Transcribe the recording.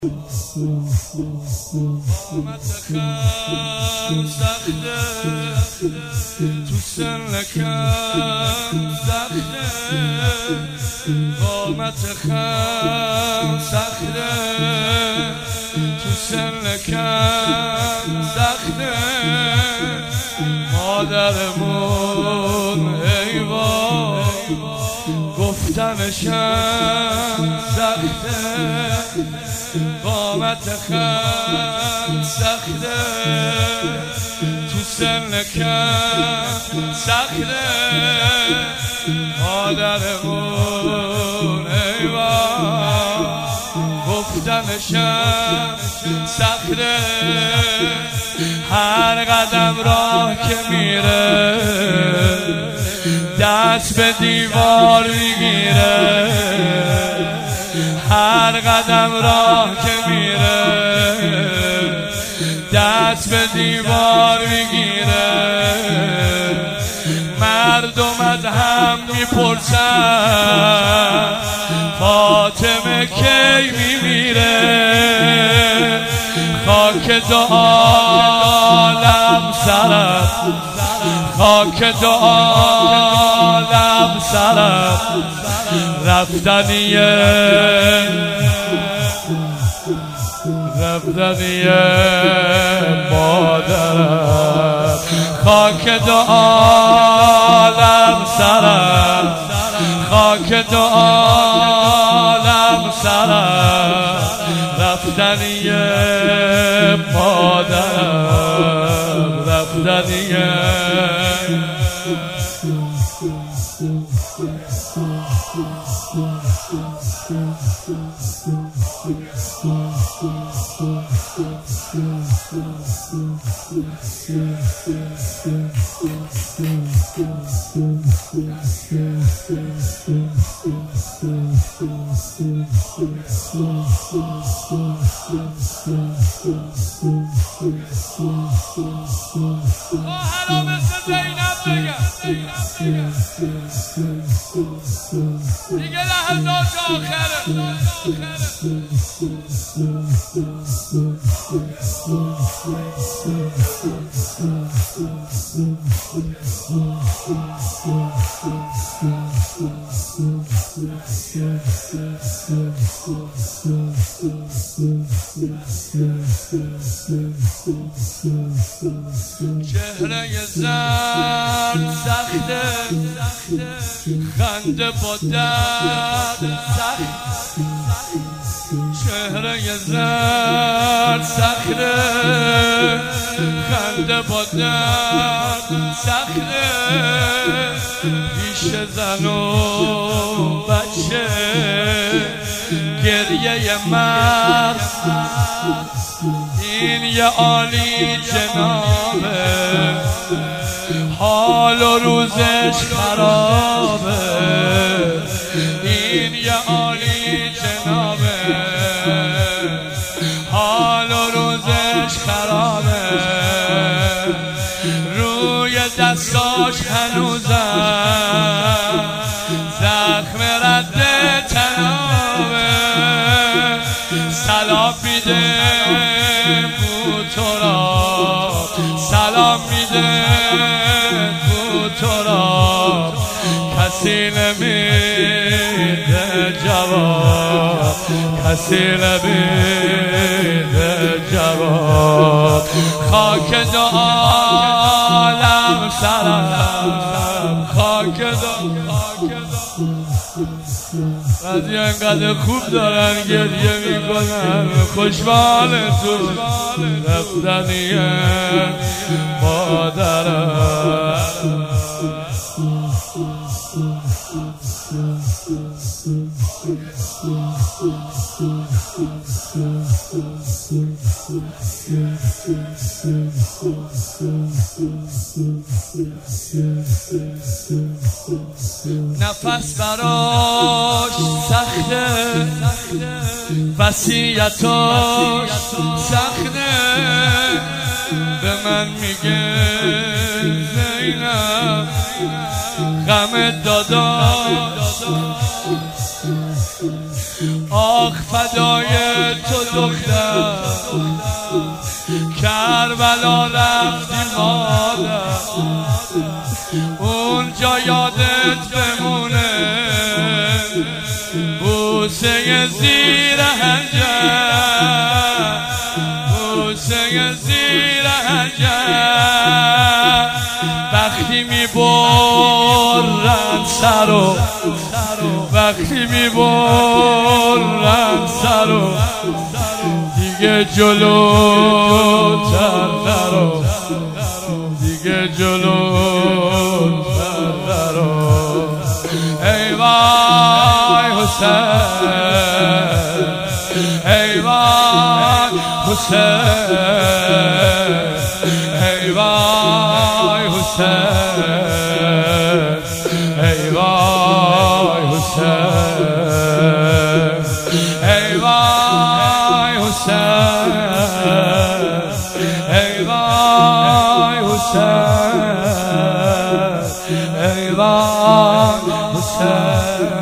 قامت خم سخته تو سن کم سخته قامت خم سخته تو سن کم سخته مادرمون ای وای گفتنشم سخته قامت خم سخته تو سن کم سخته مادرمون ای وای گفتنشم سخته هر قدم راه که میره دست به دیوار میگیره هر قدم راه که میره دست به دیوار میگیره مردم از هم میپرسن فاطمه کی میمیره خاک دو عالم سرت خاک دو عالم سرت رفتنیه مادرم خاک دو عالم سرت خاک دو عالم سرت رفتنیه مادرم رفتنیه دیگه لحظات آخره چهره زن سخته خنده با درد سخت چهره زن سخته خنده با درد سخته پیش زن و بچه گریه مرد این یه عالی جنابه حال و روزش خرابه این یه عالی جنابه حال و روزش خرابه روی دستاش هنوزم زخم رد تنابه سلام میده سلام میده تو را کسی نمیده جواب کسی نمیده جواب خاک دو عالم سرم خاک دو بعضی انقدر خوب دارن گریه میکنن خوشحالتون رفتنیه مادرم نفس براش سخته وصیتاش سخته به من میگه زینب غم داداش آخ فدای تو دختر کربلا رفتی مادر اونجا یادت بمونه بوسه زیر حجر بوسه زیر حجر وقتی میبرن سرو وقتی میبرن سرو دیگه جلوتر نرو دیگه جلوتر نرو ای وای حسین ای وای حسین ای وای حسین ای وای حسین ای وای حسین ای وای حسین ای وای حسین